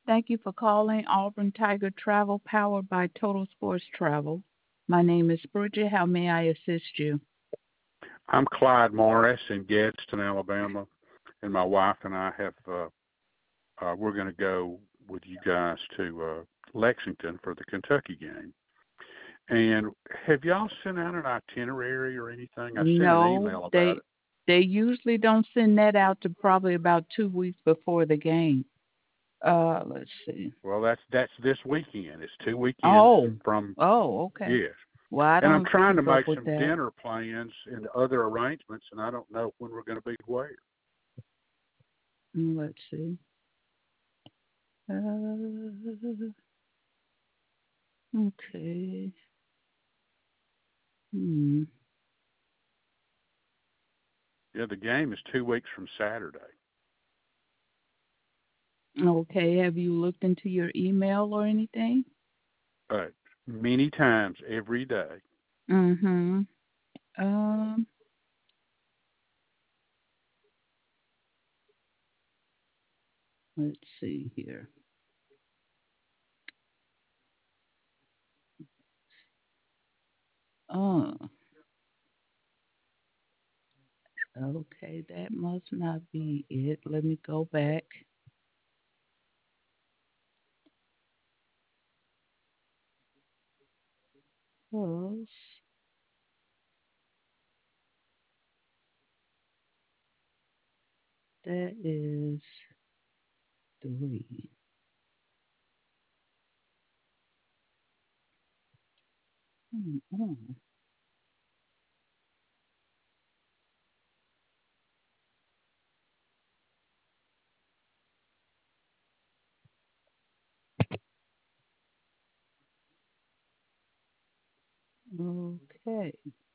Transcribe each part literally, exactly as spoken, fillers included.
Thank you for calling Auburn Tiger Travel, powered by Total Sports Travel. My name is Bridget. How may I assist you? I'm Clyde Morris in Gadsden, Alabama, and my wife and I have uh, uh, we're going to go with you guys to uh, Lexington for the Kentucky game. And have y'all sent out an itinerary or anything? I sent an No, email about they it. they usually don't send that out to probably about two weeks before the game. Uh, let's see. Well, that's that's this weekend. It's two weekends Oh, from oh, okay. yes. Well, I And I'm don't trying to keep up make with some that. dinner plans and other arrangements, and I don't know when we're going to be where. Mm, Let's see. Uh, okay. Hmm. Yeah, the game is two weeks from Saturday. Okay. Have you looked into your email or anything? Uh, Many times every day. Mm-hmm. Um. Let's see here. Oh, okay. That must not be it. Let me go back. Close. That is three. Mm-hmm. Okay.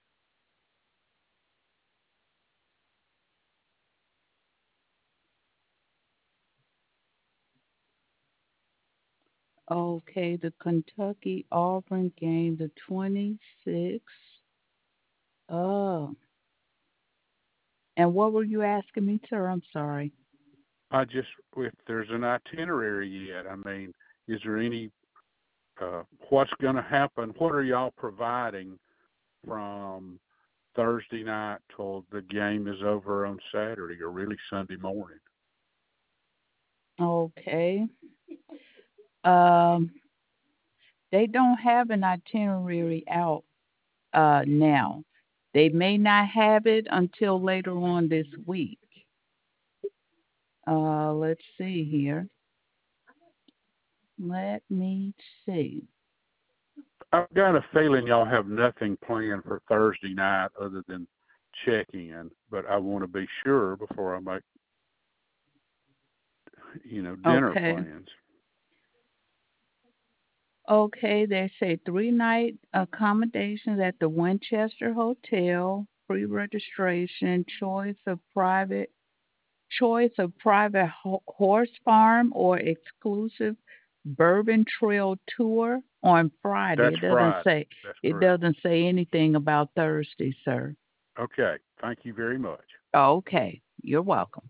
Okay. The Kentucky Auburn game, the twenty-sixth. Oh. And what were you asking me, sir? I'm sorry. I just, if there's an itinerary yet, I mean, is there any, uh, what's going to happen? What are y'all providing from Thursday night till the game is over on Saturday or really Sunday morning? Okay. Um, they don't have an itinerary out uh now. They may not have it until later on this week. Uh, let's see here. Let me see. I've got a feeling y'all have nothing planned for Thursday night other than check in, but I want to be sure before I make, you know, dinner Okay. plans. Okay, they say three night accommodations at the Winchester Hotel, free registration, choice of private choice of private ho- horse farm or exclusive Bourbon Trail tour on Friday. That's It doesn't Friday. say That's it correct. doesn't say anything about Thursday, sir. Okay. Thank you very much. Okay, you're welcome.